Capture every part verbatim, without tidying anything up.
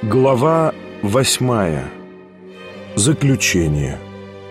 Глава восьмая. Заключение.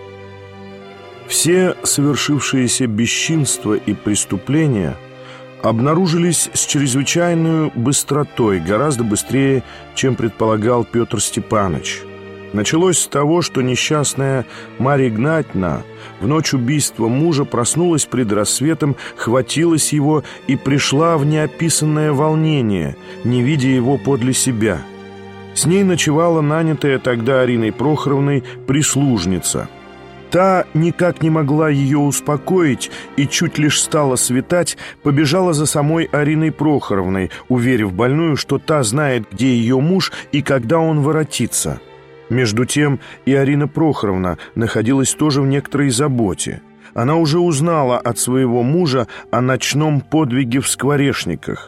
Все совершившиеся бесчинства и преступления обнаружились с чрезвычайной быстротой, гораздо быстрее, чем предполагал Петр Степанович. Началось с того, что несчастная Марья Игнатьевна в ночь убийства мужа проснулась пред рассветом, хватилась его и пришла в неописанное волнение, не видя его подле себя. С ней ночевала нанятая тогда Ариной Прохоровной прислужница. Та никак не могла ее успокоить и чуть лишь стало светать, побежала за самой Ариной Прохоровной, уверив больную, что та знает, где ее муж и когда он воротится. Между тем и Арина Прохоровна находилась тоже в некоторой заботе. Она уже узнала от своего мужа о ночном подвиге в Скворешниках.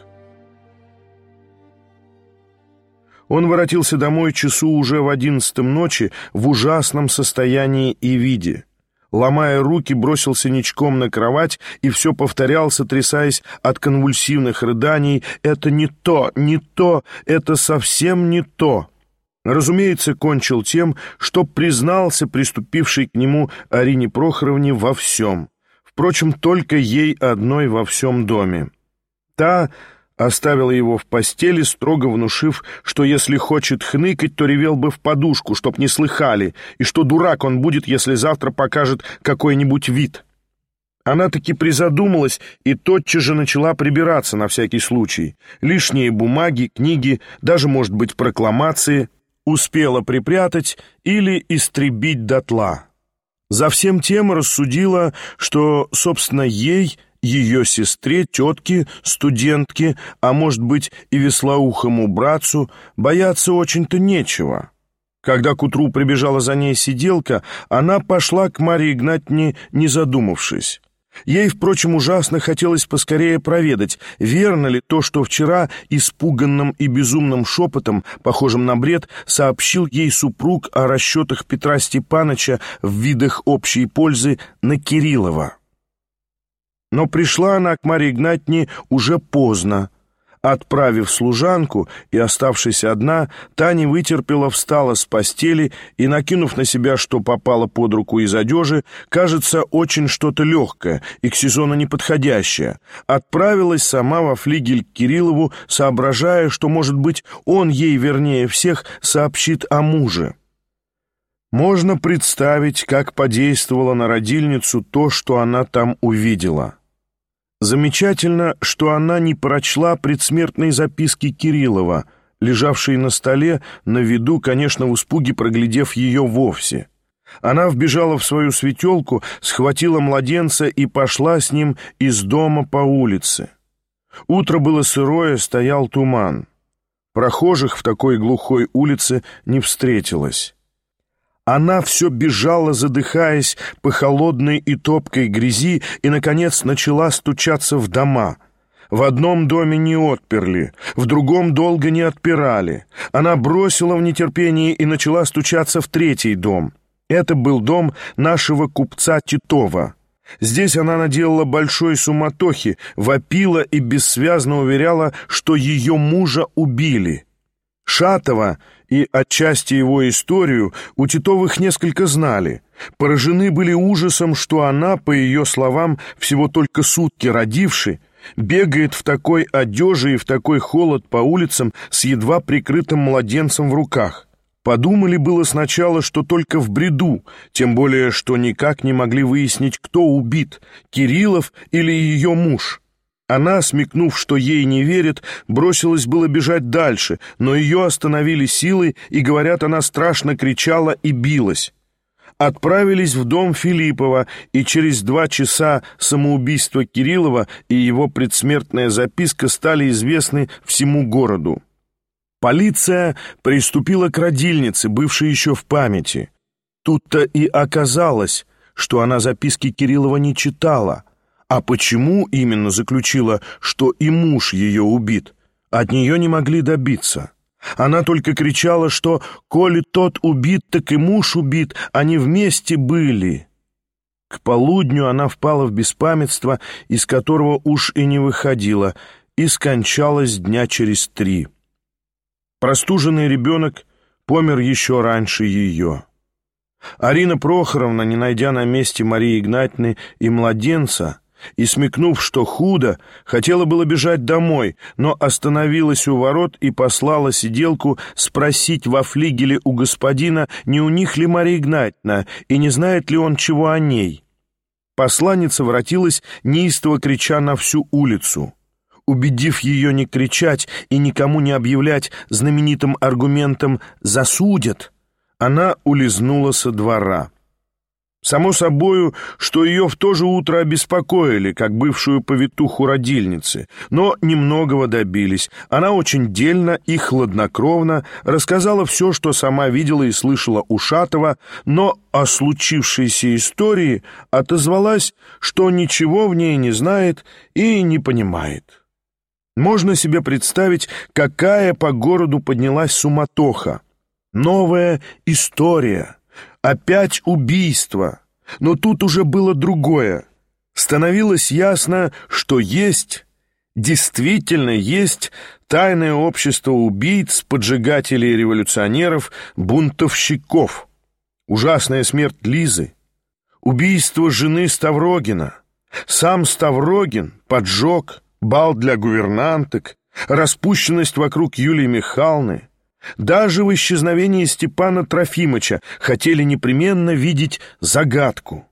Он воротился домой часу уже в одиннадцатом ночи в ужасном состоянии и виде. Ломая руки, бросился ничком на кровать и все повторял, сотрясаясь от конвульсивных рыданий: «Это не то, не то, это совсем не то». Разумеется, кончил тем, что признался приступившей к нему Арине Прохоровне во всем. Впрочем, только ей одной во всем доме. Та оставила его в постели, строго внушив, что если хочет хныкать, то ревел бы в подушку, чтоб не слыхали, и что дурак он будет, если завтра покажет какой-нибудь вид. Она таки призадумалась и тотчас же начала прибираться на всякий случай. Лишние бумаги, книги, даже, может быть, прокламации успела припрятать или истребить дотла. За всем тем рассудила, что, собственно, ей, ее сестре, тетке, студентке, а может быть и веслоухому братцу, бояться очень-то нечего. Когда к утру прибежала за ней сиделка, она пошла к Марье Игнатьевне, не задумавшись. Ей, впрочем, ужасно хотелось поскорее проведать, верно ли то, что вчера испуганным и безумным шепотом, похожим на бред, сообщил ей супруг о расчетах Петра Степановича в видах общей пользы на Кириллова. Но пришла она к Марье Игнатьевне уже поздно. Отправив служанку и оставшись одна, та не вытерпела, встала с постели и, накинув на себя, что попало под руку из одежи, кажется, очень что-то легкое и к сезону неподходящее, отправилась сама во флигель к Кириллову, соображая, что, может быть, он ей вернее всех сообщит о муже. Можно представить, как подействовало на родильницу то, что она там увидела. Замечательно, что она не прочла предсмертной записки Кириллова, лежавшей на столе, на виду, конечно, в испуге проглядев ее вовсе. Она вбежала в свою светелку, схватила младенца и пошла с ним из дома по улице. Утро было сырое, стоял туман. Прохожих в такой глухой улице не встретилось. Она все бежала, задыхаясь по холодной и топкой грязи, и, наконец, начала стучаться в дома. В одном доме не отперли, в другом долго не отпирали. Она бросила в нетерпении и начала стучаться в третий дом. Это был дом нашего купца Титова. Здесь она наделала большой суматохи, вопила и бессвязно уверяла, что ее мужа убили. Шатова и отчасти его историю у Титовых несколько знали. Поражены были ужасом, что она, по ее словам, всего только сутки родивши, бегает в такой одежде и в такой холод по улицам с едва прикрытым младенцем в руках. Подумали было сначала, что только в бреду, тем более, что никак не могли выяснить, кто убит, Кириллов или ее муж. Она, смекнув, что ей не верят, бросилась было бежать дальше, но ее остановили силой, и, говорят, она страшно кричала и билась. Отправились в дом Филиппова, и через два часа самоубийство Кириллова и его предсмертная записка стали известны всему городу. Полиция приступила к родильнице, бывшей еще в памяти. Тут-то и оказалось, что она записки Кириллова не читала. А почему именно заключила, что и муж ее убит, от нее не могли добиться. Она только кричала, что «коли тот убит, так и муж убит, они вместе были». К полудню она впала в беспамятство, из которого уж и не выходила, и скончалась дня через три. Простуженный ребенок помер еще раньше ее. Арина Прохоровна, не найдя на месте Марии Игнатьевны и младенца, и, смекнув, что худо, хотела было бежать домой, но остановилась у ворот и послала сиделку спросить во флигеле у господина, не у них ли Мария Игнатьевна, и не знает ли он чего о ней. Посланница воротилась, неистово крича на всю улицу. Убедив ее не кричать и никому не объявлять знаменитым аргументом «засудят», она улизнула со двора. Само собою, что ее в то же утро обеспокоили, как бывшую повитуху родильницы, но немногого добились. Она очень дельно и хладнокровно рассказала все, что сама видела и слышала у Шатова, но о случившейся истории отозвалась, что ничего в ней не знает и не понимает. Можно себе представить, какая по городу поднялась суматоха. Новая история. Опять убийство. Но тут уже было другое. Становилось ясно, что есть, действительно есть тайное общество убийц, поджигателей и революционеров, бунтовщиков. Ужасная смерть Лизы. Убийство жены Ставрогина. Сам Ставрогин, поджог, бал для гувернанток, распущенность вокруг Юлии Михайловны. Даже в исчезновении Степана Трофимовича хотели непременно видеть загадку.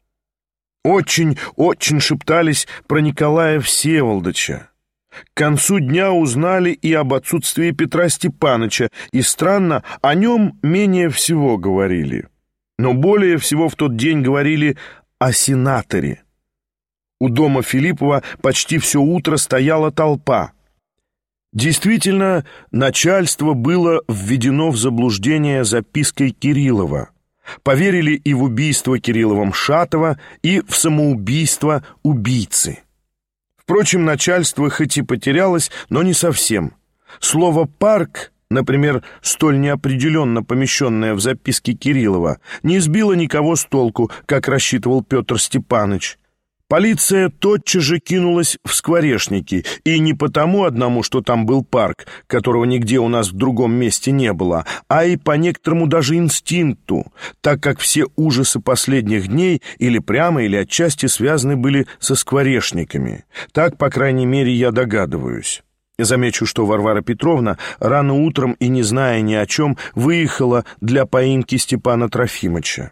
Очень-очень шептались про Николая Всеволодовича. К концу дня узнали и об отсутствии Петра Степановича, и, странно, о нем менее всего говорили. Но более всего в тот день говорили о сенаторе. У дома Филиппова почти все утро стояла толпа. Действительно, начальство было введено в заблуждение запиской Кириллова. Поверили и в убийство Кирилловым Шатова, и в самоубийство убийцы. Впрочем, начальство хоть и потерялось, но не совсем. Слово «парк», например, столь неопределенно помещенное в записке Кириллова, не сбило никого с толку, как рассчитывал Петр Степанович. Полиция тотчас же кинулась в Скворечники, и не потому одному, что там был парк, которого нигде у нас в другом месте не было, а и по некоторому даже инстинкту, так как все ужасы последних дней или прямо, или отчасти связаны были со Скворечниками. Так, по крайней мере, я догадываюсь. Замечу, что Варвара Петровна рано утром и не зная ни о чем выехала для поимки Степана Трофимовича.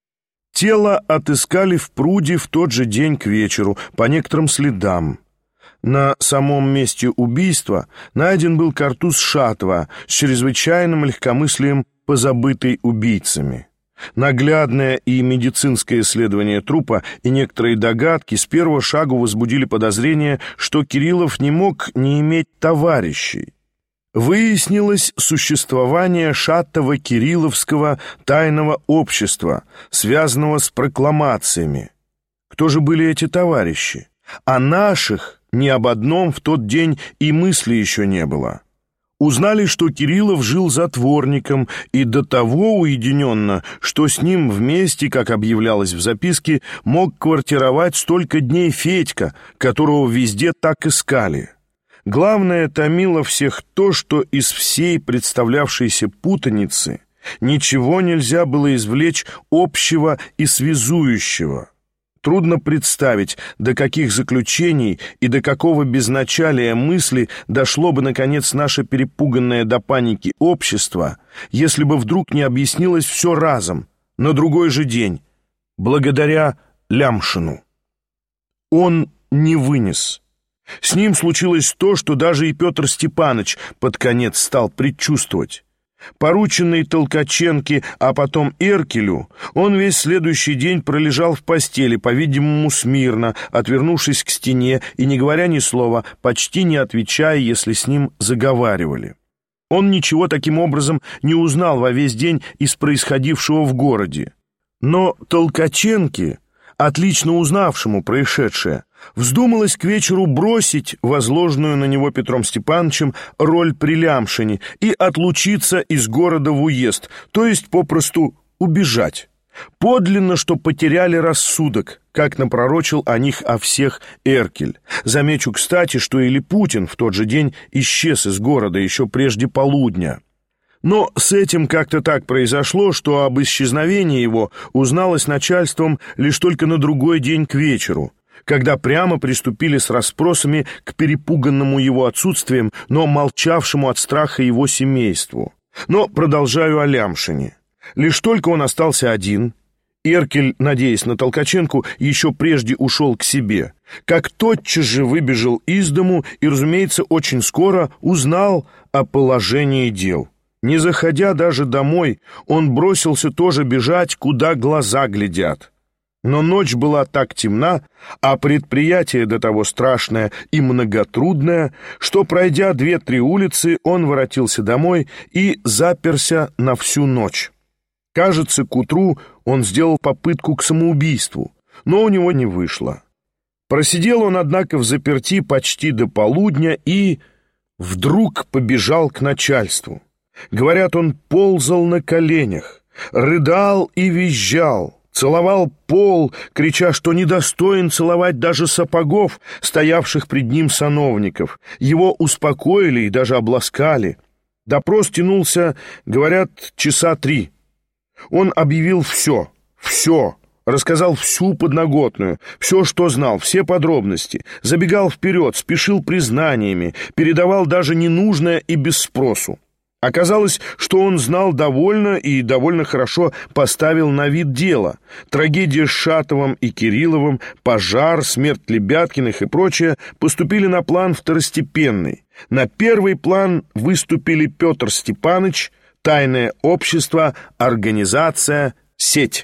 Тело отыскали в пруде в тот же день к вечеру, по некоторым следам. На самом месте убийства найден был картуз Шатова с чрезвычайным легкомыслием, позабытый убийцами. Наглядное и медицинское исследование трупа и некоторые догадки с первого шагу возбудили подозрение, что Кириллов не мог не иметь товарищей. Выяснилось существование Шатова-Кирилловского тайного общества, связанного с прокламациями. Кто же были эти товарищи? О наших ни об одном в тот день и мысли еще не было. Узнали, что Кириллов жил затворником, и до того уединенно, что с ним вместе, как объявлялось в записке, мог квартировать столько дней Федька, которого везде так искали. Главное томило всех то, что из всей представлявшейся путаницы ничего нельзя было извлечь общего и связующего. Трудно представить, до каких заключений и до какого безначалия мысли дошло бы, наконец, наше перепуганное до паники общество, если бы вдруг не объяснилось все разом, на другой же день, благодаря Лямшину. Он не вынес. С ним случилось то, что даже и Петр Степанович под конец стал предчувствовать. Порученный Толкаченке, а потом Эркелю, он весь следующий день пролежал в постели, по-видимому, смирно, отвернувшись к стене и, не говоря ни слова, почти не отвечая, если с ним заговаривали. Он ничего таким образом не узнал во весь день из происходившего в городе. Но Толкаченке, отлично узнавшему происшедшее, вздумалось к вечеру бросить возложенную на него Петром Степановичем роль при Лямшине и отлучиться из города в уезд, то есть попросту убежать. Подлинно, что потеряли рассудок, как напророчил о них о всех Эркель. Замечу, кстати, что и Липутин в тот же день исчез из города еще прежде полудня. Но с этим как-то так произошло, что об исчезновении его узналось начальством лишь только на другой день к вечеру, когда прямо приступили с расспросами к перепуганному его отсутствием, но молчавшему от страха его семейству. Но продолжаю о Лямшине. Лишь только он остался один, Эркель, надеясь на Толкаченку, еще прежде ушел к себе, как тотчас же выбежал из дому и, разумеется, очень скоро узнал о положении дел. Не заходя даже домой, он бросился тоже бежать, куда глаза глядят. Но ночь была так темна, а предприятие до того страшное и многотрудное, что, пройдя две-три улицы, он воротился домой и заперся на всю ночь. Кажется, к утру он сделал попытку к самоубийству, но у него не вышло. Просидел он, однако, в заперти почти до полудня и вдруг побежал к начальству. Говорят, он ползал на коленях, рыдал и визжал, целовал пол, крича, что недостоин целовать даже сапогов, стоявших пред ним сановников. Его успокоили и даже обласкали. Допрос тянулся, говорят, часа три. Он объявил все, все, рассказал всю подноготную, все, что знал, все подробности, забегал вперед, спешил признаниями, передавал даже ненужное и без спросу. Оказалось, что он знал довольно и довольно хорошо поставил на вид дело. Трагедия с Шатовым и Кирилловым, пожар, смерть Лебяткиных и прочее поступили на план второстепенный. На первый план выступили Петр Степаныч, тайное общество, организация, сеть.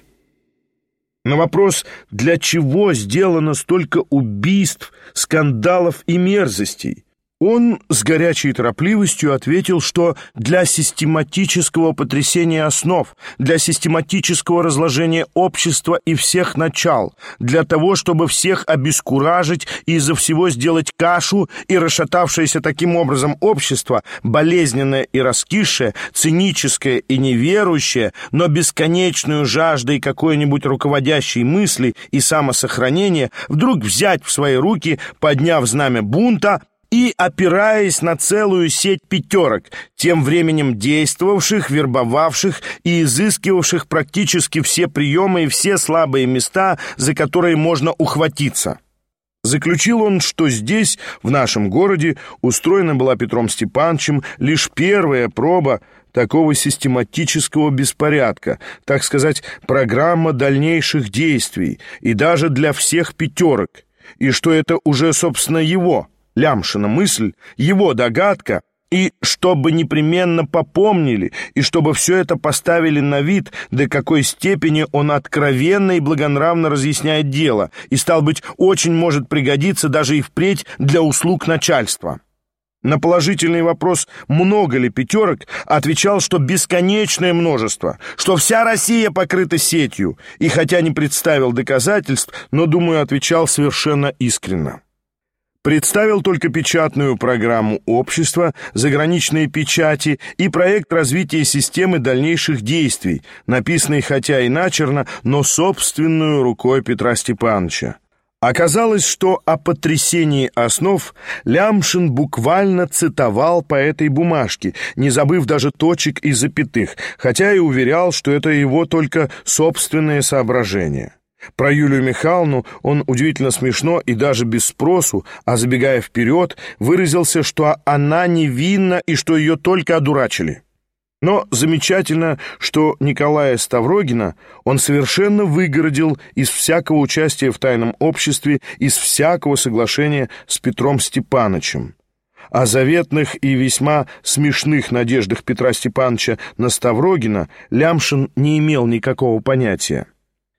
На вопрос, для чего сделано столько убийств, скандалов и мерзостей, он с горячей торопливостью ответил, что для систематического потрясения основ, для систематического разложения общества и всех начал, для того, чтобы всех обескуражить и из-за всего сделать кашу, и расшатавшееся таким образом общество, болезненное и раскисшее, циническое и неверующее, но бесконечную жаждой какой-нибудь руководящей мысли и самосохранения, вдруг взять в свои руки, подняв знамя бунта, и опираясь на целую сеть пятерок, тем временем действовавших, вербовавших и изыскивавших практически все приемы и все слабые места, за которые можно ухватиться. Заключил он, что здесь, в нашем городе, устроена была Петром Степановичем лишь первая проба такого систематического беспорядка, так сказать, программа дальнейших действий, и даже для всех пятерок, и что это уже, собственно, его, Лямшина, мысль, его догадка, и чтобы непременно попомнили, и чтобы все это поставили на вид, до какой степени он откровенно и благонравно разъясняет дело, и, стал быть, очень может пригодиться даже и впредь для услуг начальства. На положительный вопрос, много ли пятерок, отвечал, что бесконечное множество, что вся Россия покрыта сетью, и хотя не представил доказательств, но, думаю, отвечал совершенно искренно. Представил только печатную программу общества, заграничные печати и проект развития системы дальнейших действий, написанный хотя и начерно, но собственную рукой Петра Степановича. Оказалось, что о потрясении основ Лямшин буквально цитовал по этой бумажке, не забыв даже точек и запятых, хотя и уверял, что это его только собственные соображения. Про Юлию Михайловну он удивительно смешно и даже без спросу, а забегая вперед, выразился, что она невинна и что ее только одурачили. Но замечательно, что Николая Ставрогина он совершенно выгородил из всякого участия в тайном обществе, из всякого соглашения с Петром Степановичем. О заветных и весьма смешных надеждах Петра Степановича на Ставрогина Лямшин не имел никакого понятия.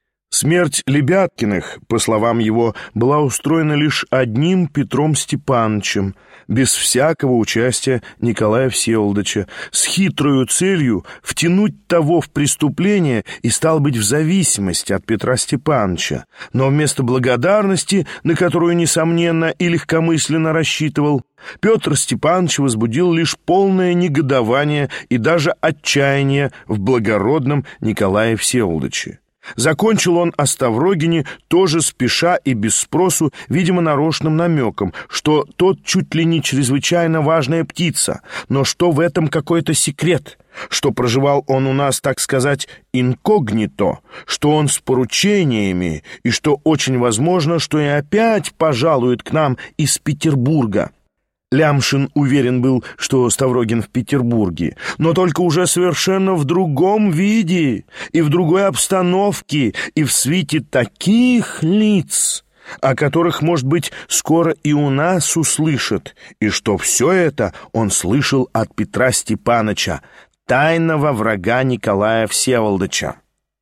Смерть Лебяткиных, по словам его, была устроена лишь одним Петром Степановичем, без всякого участия Николая Всеволодовича, с хитрою целью втянуть того в преступление и, стал быть, в зависимости от Петра Степановича, но вместо благодарности, на которую, несомненно, и легкомысленно рассчитывал, Петр Степанович возбудил лишь полное негодование и даже отчаяние в благородном Николае Всеволодовиче. Закончил он о Ставрогине тоже спеша и без спросу, видимо, нарочным намеком, что тот чуть ли не чрезвычайно важная птица, но что в этом какой-то секрет, что проживал он у нас, так сказать, инкогнито, что он с поручениями, и что очень возможно, что и опять пожалует к нам из Петербурга. Лямшин уверен был, что Ставрогин в Петербурге, но только уже совершенно в другом виде и в другой обстановке, и в свите таких лиц, о которых, может быть, скоро и у нас услышат, и что все это он слышал от Петра Степаныча, тайного врага Николая Всеволодовича.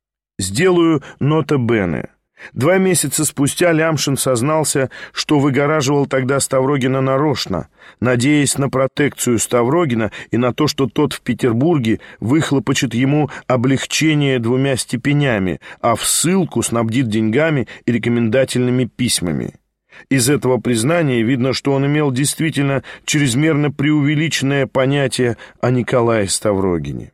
Сделаю нота бене. Два месяца спустя Лямшин сознался, что выгораживал тогда Ставрогина нарочно, надеясь на протекцию Ставрогина и на то, что тот в Петербурге выхлопочет ему облегчение двумя степенями, а в ссылку снабдит деньгами и рекомендательными письмами. Из этого признания видно, что он имел действительно чрезмерно преувеличенное понятие о Николае Ставрогине.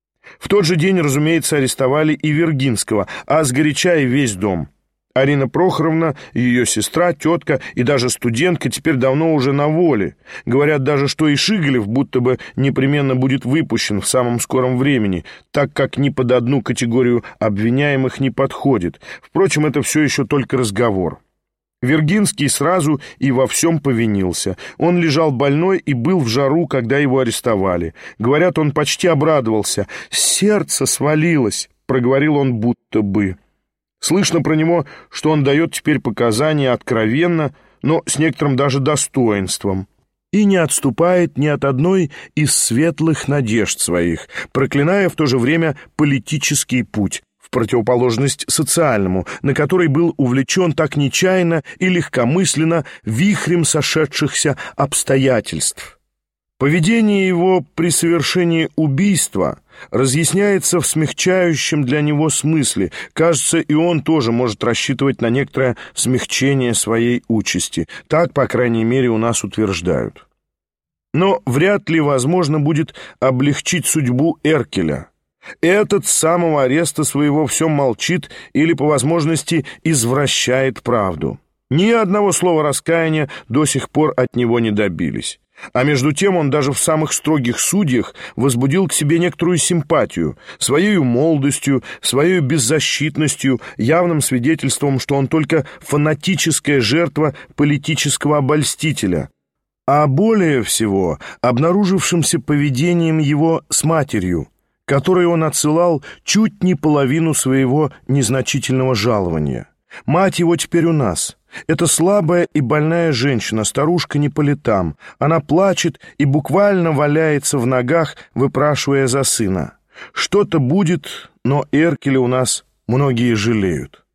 В тот же день, разумеется, арестовали и Вергинского, а сгоряча и весь дом. Арина Прохоровна, ее сестра, тетка и даже студентка теперь давно уже на воле. Говорят даже, что и Шигалев будто бы непременно будет выпущен в самом скором времени, так как ни под одну категорию обвиняемых не подходит. Впрочем, это все еще только разговор. Вергинский сразу и во всем повинился. Он лежал больной и был в жару, когда его арестовали. Говорят, он почти обрадовался. «Сердце свалилось», — проговорил он будто бы. Слышно про него, что он дает теперь показания откровенно, но с некоторым даже достоинством, и не отступает ни от одной из светлых надежд своих, проклиная в то же время политический путь, в противоположность социальному, на который был увлечен так нечаянно и легкомысленно вихрем сошедшихся обстоятельств. Поведение его при совершении убийства разъясняется в смягчающем для него смысле. Кажется, и он тоже может рассчитывать на некоторое смягчение своей участи. Так, по крайней мере, у нас утверждают. Но вряд ли возможно будет облегчить судьбу Эркеля. Этот с самого ареста своего все молчит или, по возможности, извращает правду. Ни одного слова раскаяния до сих пор от него не добились. А между тем он даже в самых строгих судьях возбудил к себе некоторую симпатию, своей молодостью, своей беззащитностью, явным свидетельством, что он только фанатическая жертва политического обольстителя, а более всего обнаружившимся поведением его с матерью, которой он отсылал чуть не половину своего незначительного жалования. Мать его теперь у нас. Это слабая и больная женщина, старушка не по летам. Она плачет и буквально валяется в ногах, выпрашивая за сына. Что-то будет, но Эркеля у нас многие жалеют.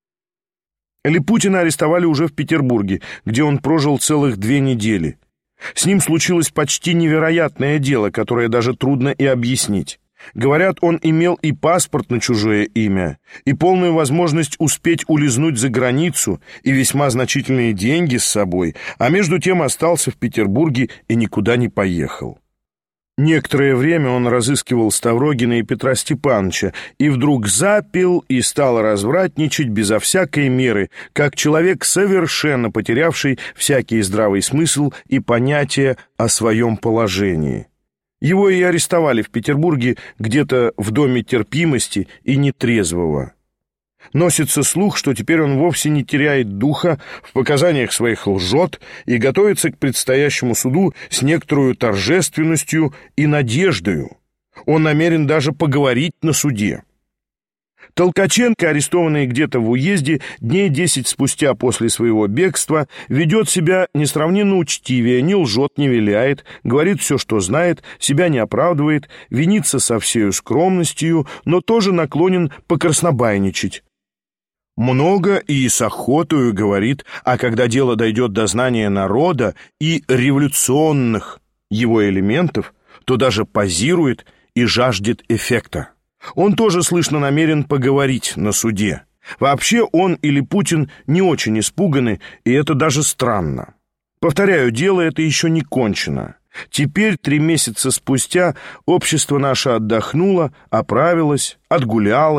Липутина арестовали уже в Петербурге, где он прожил целых две недели. С ним случилось почти невероятное дело, которое даже трудно и объяснить. Говорят, он имел и паспорт на чужое имя, и полную возможность успеть улизнуть за границу, и весьма значительные деньги с собой, а между тем остался в Петербурге и никуда не поехал. Некоторое время он разыскивал Ставрогина и Петра Степановича, и вдруг запил и стал развратничать безо всякой меры, как человек, совершенно потерявший всякий здравый смысл и понятие о своем положении. Его и арестовали в Петербурге где-то в доме терпимости и нетрезвого. Носится слух, что теперь он вовсе не теряет духа, в показаниях своих лжет и готовится к предстоящему суду с некоторой торжественностью и надеждою. Он намерен даже поговорить на суде. Толкаченко, арестованный где-то в уезде, дней десять спустя после своего бегства, ведет себя несравненно учтивее, не лжет, не виляет, говорит все, что знает, себя не оправдывает, винится со всею скромностью, но тоже наклонен покраснобайничать. Много и с охотою говорит, а когда дело дойдет до знания народа и революционных его элементов, то даже позирует и жаждет эффекта. Он тоже, слышно, намерен поговорить на суде. Вообще он или Путин не очень испуганы, и это даже странно. Повторяю, дело это еще не кончено. Теперь, три месяца спустя, общество наше отдохнуло, оправилось, отгулялось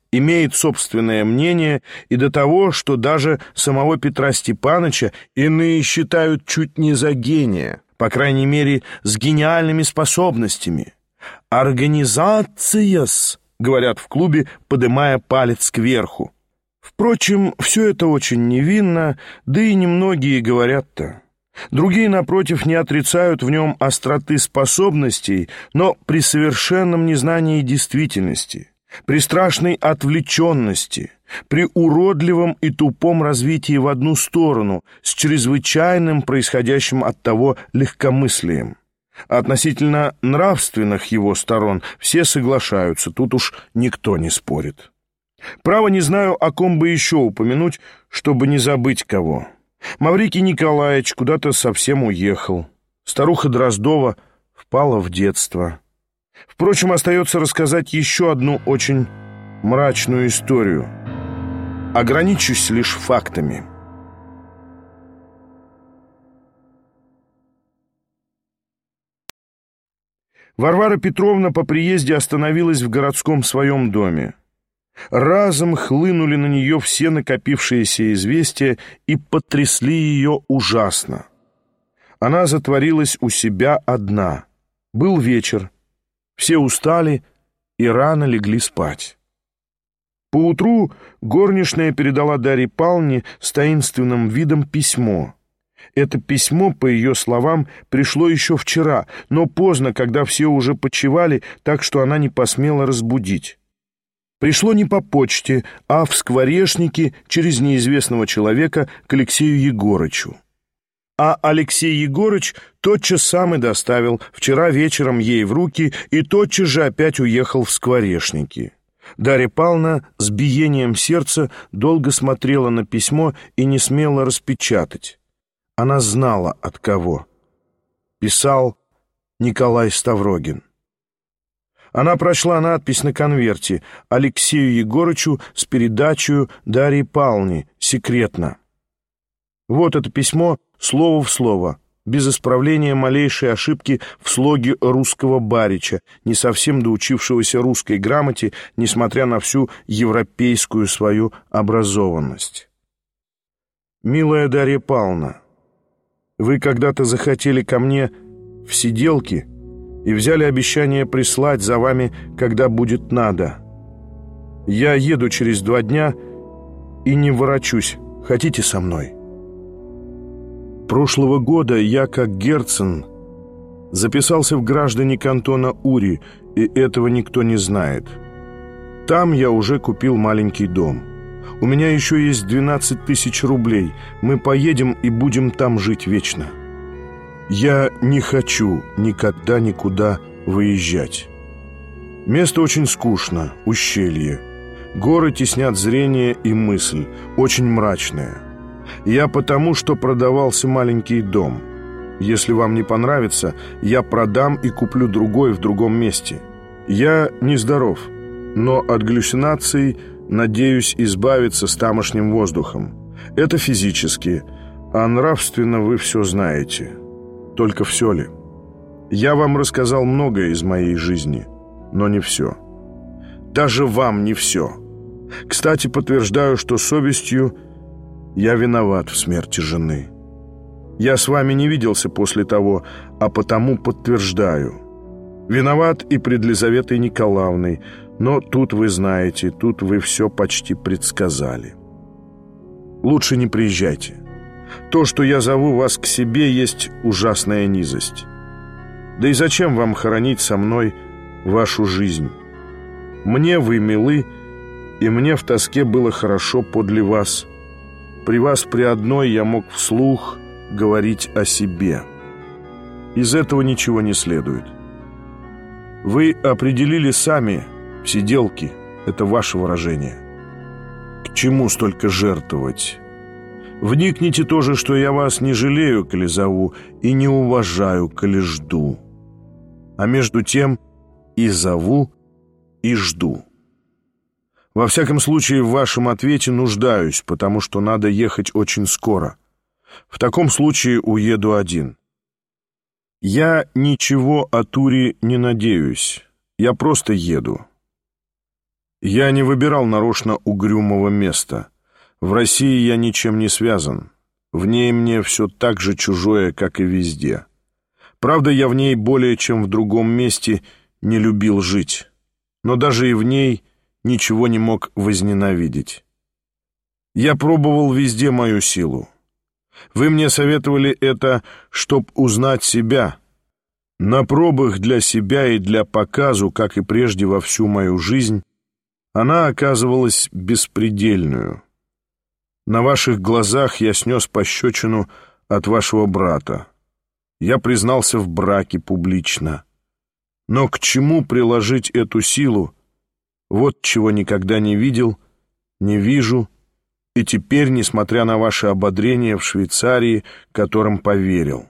имеет собственное мнение и до того, что даже самого Петра Степановича иные считают чуть не за гения, по крайней мере, с гениальными способностями. «Организация-с», говорят в клубе, подымая палец кверху. Впрочем, все это очень невинно, да и немногие говорят-то. Другие, напротив, не отрицают в нем остроты способностей, но при совершенном незнании действительности, при страшной отвлеченности, при уродливом и тупом развитии в одну сторону, с чрезвычайным происходящим от того легкомыслием. Относительно нравственных его сторон все соглашаются, тут уж никто не спорит. Право не знаю, о ком бы еще упомянуть, чтобы не забыть кого. Маврикий Николаевич куда-то совсем уехал. Старуха Дроздова впала в детство. Впрочем, остается рассказать еще одну очень мрачную историю. Ограничусь лишь фактами. Варвара Петровна по приезде остановилась в городском своем доме. Разом хлынули на нее все накопившиеся известия и потрясли ее ужасно. Она затворилась у себя одна. Был вечер. Все устали и рано легли спать. Поутру горничная передала Дарье Павловне с таинственным видом письмо. Это письмо, по ее словам, пришло еще вчера, но поздно, когда все уже почивали, так что она не посмела разбудить. Пришло не по почте, а в скворечнике через неизвестного человека к Алексею Егорычу. А Алексей Егорыч тотчас сам и доставил вчера вечером ей в руки и тотчас же опять уехал в скворечники. Дарья Павловна с биением сердца долго смотрела на письмо и не смела распечатать. Она знала, от кого. Писал Николай Ставрогин. Она прочла надпись на конверте «Алексею Егорычу с передачей Дарьи Павловне. Секретно». Вот это письмо слово в слово, без исправления малейшей ошибки в слоге русского барича, не совсем доучившегося русской грамоте, несмотря на всю европейскую свою образованность. «Милая Дарья Павловна, вы когда-то захотели ко мне в сиделки и взяли обещание прислать за вами, когда будет надо. Я еду через два дня и не ворочусь. Хотите со мной? Прошлого года я, как Герцен, записался в граждане кантона Ури, и этого никто не знает. Там я уже купил маленький дом. У меня еще есть двенадцать тысяч рублей. Мы поедем и будем там жить вечно. Я не хочу никогда никуда выезжать. Место очень скучно, ущелье. Горы теснят зрение и мысль, очень мрачное. Я потому, что продавался маленький дом. Если вам не понравится, я продам и куплю другой в другом месте. Я нездоров, но от галлюцинаций надеюсь избавиться с тамошним воздухом. Это физически, а нравственно вы все знаете. Только все ли? Я вам рассказал многое из моей жизни, но не все. Даже вам не все. Кстати, подтверждаю, что совестью я виноват в смерти жены. Я с вами не виделся после того, а потому подтверждаю. Виноват и пред Лизаветой Николаевной, но тут вы знаете, тут вы все почти предсказали. Лучше не приезжайте. То, что я зову вас к себе, есть ужасная низость. Да и зачем вам хоронить со мной вашу жизнь? Мне вы милы, и мне в тоске было хорошо подле вас. При вас при одной я мог вслух говорить о себе. Из этого ничего не следует. Вы определили сами в сиделке, это ваше выражение. К чему столько жертвовать? Вникните тоже, что я вас не жалею, коли зову, и не уважаю, коли жду. А между тем и зову, и жду. Во всяком случае, в вашем ответе нуждаюсь, потому что надо ехать очень скоро. В таком случае уеду один. Я ничего о туре не надеюсь. Я просто еду. Я не выбирал нарочно угрюмого места. В России я ничем не связан. В ней мне все так же чужое, как и везде. Правда, я в ней более чем в другом месте не любил жить. Но даже и в ней ничего не мог возненавидеть. Я пробовал везде мою силу. Вы мне советовали это, чтоб узнать себя. На пробах для себя и для показу, как и прежде во всю мою жизнь, она оказывалась беспредельную. На ваших глазах я снес пощечину от вашего брата. Я признался в браке публично. Но к чему приложить эту силу? Вот чего никогда не видел, не вижу, и теперь, несмотря на ваше ободрение в Швейцарии, которым поверил.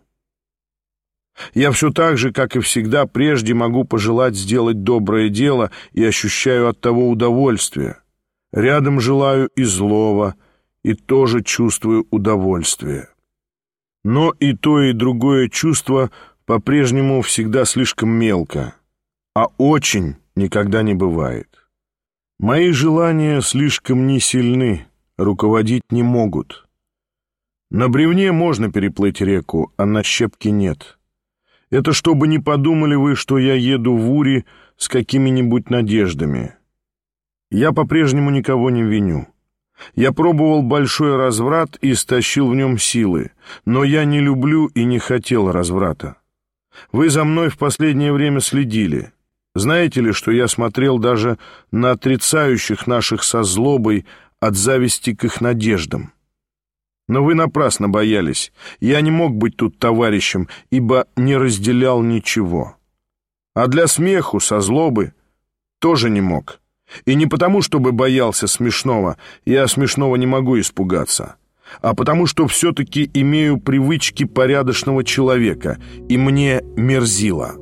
Я все так же, как и всегда прежде, могу пожелать сделать доброе дело и ощущаю от того удовольствие. Рядом желаю и злого, и тоже чувствую удовольствие. Но и то, и другое чувство по-прежнему всегда слишком мелко, а очень никогда не бывает. Мои желания слишком не сильны, руководить не могут. На бревне можно переплыть реку, а на щепке нет. Это чтобы не подумали вы, что я еду в Ури с какими-нибудь надеждами. Я по-прежнему никого не виню. Я пробовал большой разврат и стащил в нем силы, но я не люблю и не хотел разврата. Вы за мной в последнее время следили. Знаете ли, что я смотрел даже на отрицающих наших со злобой от зависти к их надеждам? Но вы напрасно боялись. Я не мог быть тут товарищем, ибо не разделял ничего. А для смеху, со злобы, тоже не мог. И не потому, чтобы боялся смешного, я смешного не могу испугаться, а потому, что все-таки имею привычки порядочного человека, и мне мерзило.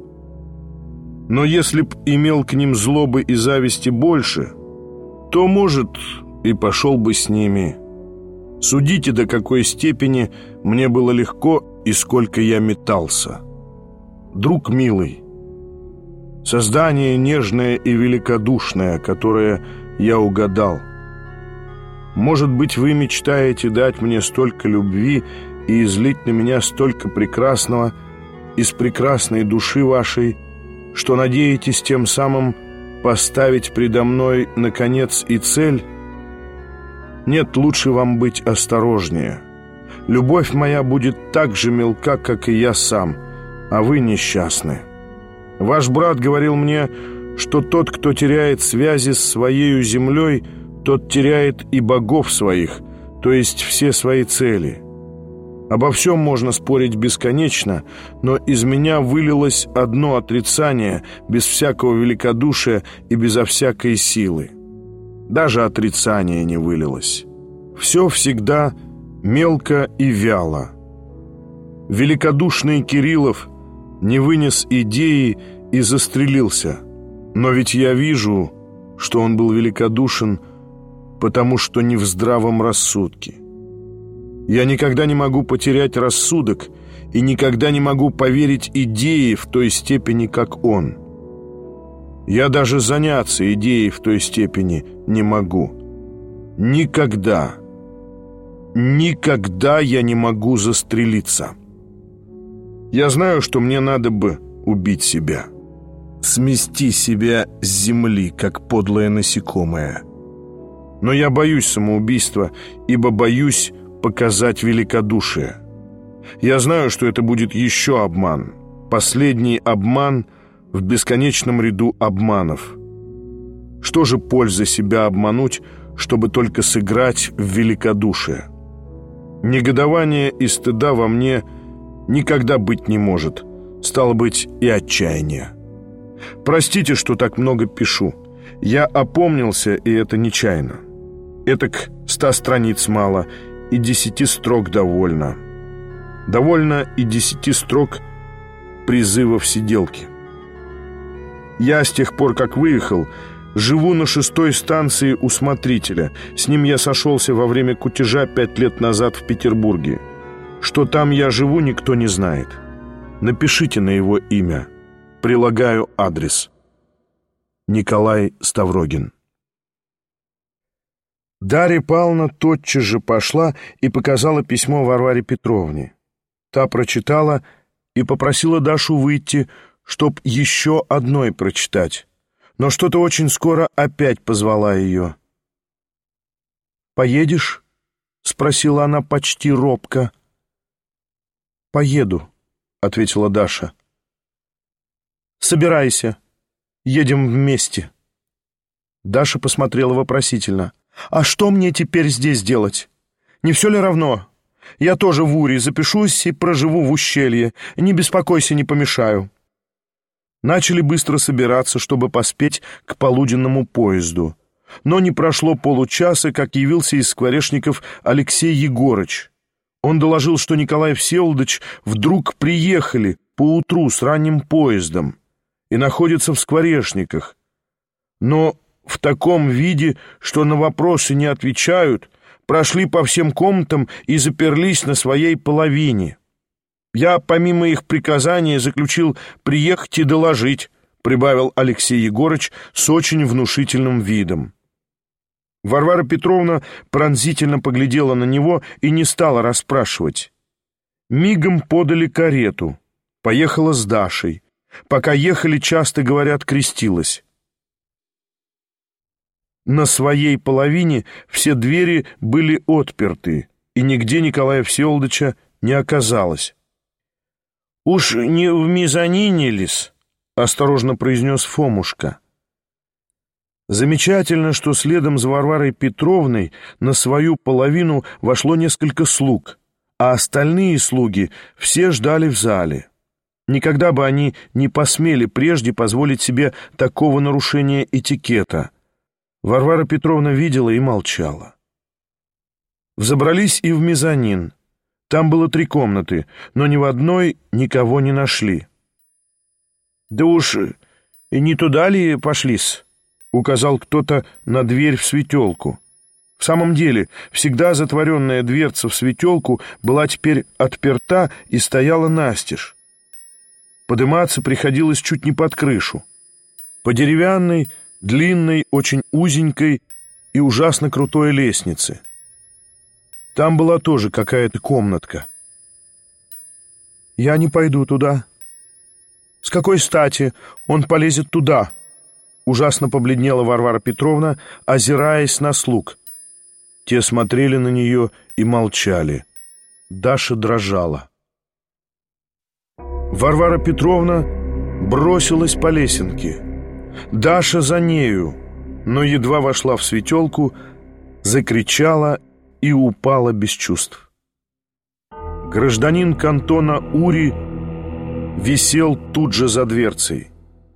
Но если б имел к ним злобы и зависти больше, то, может, и пошел бы с ними. Судите, до какой степени мне было легко и сколько я метался. Друг милый, создание нежное и великодушное, которое я угадал. Может быть, вы мечтаете дать мне столько любви и излить на меня столько прекрасного из прекрасной души вашей, что надеетесь тем самым поставить предо мной, наконец, и цель? Нет, лучше вам быть осторожнее. Любовь моя будет так же мелка, как и я сам, а вы несчастны. Ваш брат говорил мне, что тот, кто теряет связи с своею землей, тот теряет и богов своих, то есть все свои цели. Обо всем можно спорить бесконечно, но из меня вылилось одно отрицание, без всякого великодушия и безо всякой силы. Даже отрицание не вылилось. Все всегда мелко и вяло. Великодушный Кириллов не вынес идеи и застрелился. Но ведь я вижу, что он был великодушен, потому что не в здравом рассудке. Я никогда не могу потерять рассудок и никогда не могу поверить идее в той степени, как он. Я даже заняться идеей в той степени не могу. Никогда, никогда я не могу застрелиться. Я знаю, что мне надо бы убить себя, смести себя с земли, как подлое насекомое. Но я боюсь самоубийства, ибо боюсь показать великодушие. Я знаю, что это будет еще обман, последний обман в бесконечном ряду обманов. Что же польза себя обмануть, чтобы только сыграть в великодушие? Негодование и стыда во мне никогда быть не может, стало быть, и отчаяние. Простите, что так много пишу. Я опомнился, и это нечаянно. Этак ста страниц мало, и десяти строк довольно. Довольно и десяти строк призыва в сиделке. Я с тех пор, как выехал, живу на шестой станции у смотрителя. С ним я сошелся во время кутежа пять лет назад в Петербурге. Что там я живу, никто не знает. Напишите на его имя. Прилагаю адрес. Николай Ставрогин. Дарья Павловна тотчас же пошла и показала письмо Варваре Петровне. Та прочитала и попросила Дашу выйти, чтоб еще одной прочитать, но что-то очень скоро опять позвала ее. «Поедешь?» — спросила она почти робко. «Поеду», — ответила Даша. «Собирайся, едем вместе». Даша посмотрела вопросительно. «А что мне теперь здесь делать? Не все ли равно? Я тоже в Уре запишусь и проживу в ущелье. Не беспокойся, не помешаю». Начали быстро собираться, чтобы поспеть к полуденному поезду. Но не прошло получаса, как явился из Скворечников Алексей Егорыч. Он доложил, что Николай Всеволодович вдруг приехали поутру с ранним поездом и находятся в Скворечниках, но в таком виде, что на вопросы не отвечают, прошли по всем комнатам и заперлись на своей половине. Я, помимо их приказания, заключил приехать и доложить, прибавил Алексей Егорыч с очень внушительным видом. Варвара Петровна пронзительно поглядела на него и не стала расспрашивать. Мигом подали карету. Поехала с Дашей. Пока ехали, часто, говорят, крестилась. На своей половине все двери были отперты, и нигде Николая Всеволодовича не оказалось. «Уж не в мезонине ли-с?» — осторожно произнес Фомушка. Замечательно, что следом за Варварой Петровной на свою половину вошло несколько слуг, а остальные слуги все ждали в зале. Никогда бы они не посмели прежде позволить себе такого нарушения этикета. Варвара Петровна видела и молчала. Взобрались и в мезонин. Там было три комнаты, но ни в одной никого не нашли. «Да уж и не туда ли пошли-с?» — указал кто-то на дверь в светелку. В самом деле, всегда затворенная дверца в светелку была теперь отперта и стояла настежь. Подыматься приходилось чуть не под крышу. По деревянной, длинной, очень узенькой и ужасно крутой лестнице. Там была тоже какая-то комнатка. «Я не пойду туда». «С какой стати он полезет туда?» Ужасно побледнела Варвара Петровна, озираясь на слуг. Те смотрели на нее и молчали. Даша дрожала. Варвара Петровна бросилась по лесенке. Даша за нею, но едва вошла в светелку, закричала и упала без чувств. Гражданин кантона Ури висел тут же за дверцей.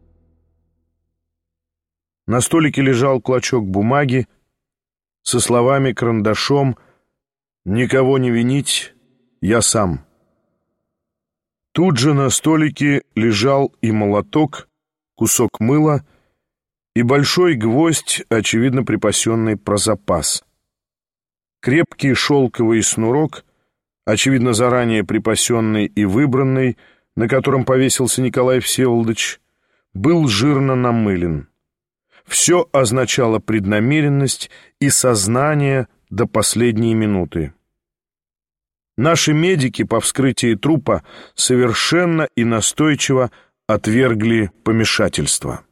На столике лежал клочок бумаги со словами карандашом «Никого не винить, я сам». Тут же на столике лежал и молоток, кусок мыла и большой гвоздь, очевидно припасенный про запас. Крепкий шелковый снурок, очевидно заранее припасенный и выбранный, на котором повесился Николай Всеволодович, был жирно намылен. Все означало преднамеренность и сознание до последней минуты. Наши медики по вскрытии трупа совершенно и настойчиво отвергли помешательство.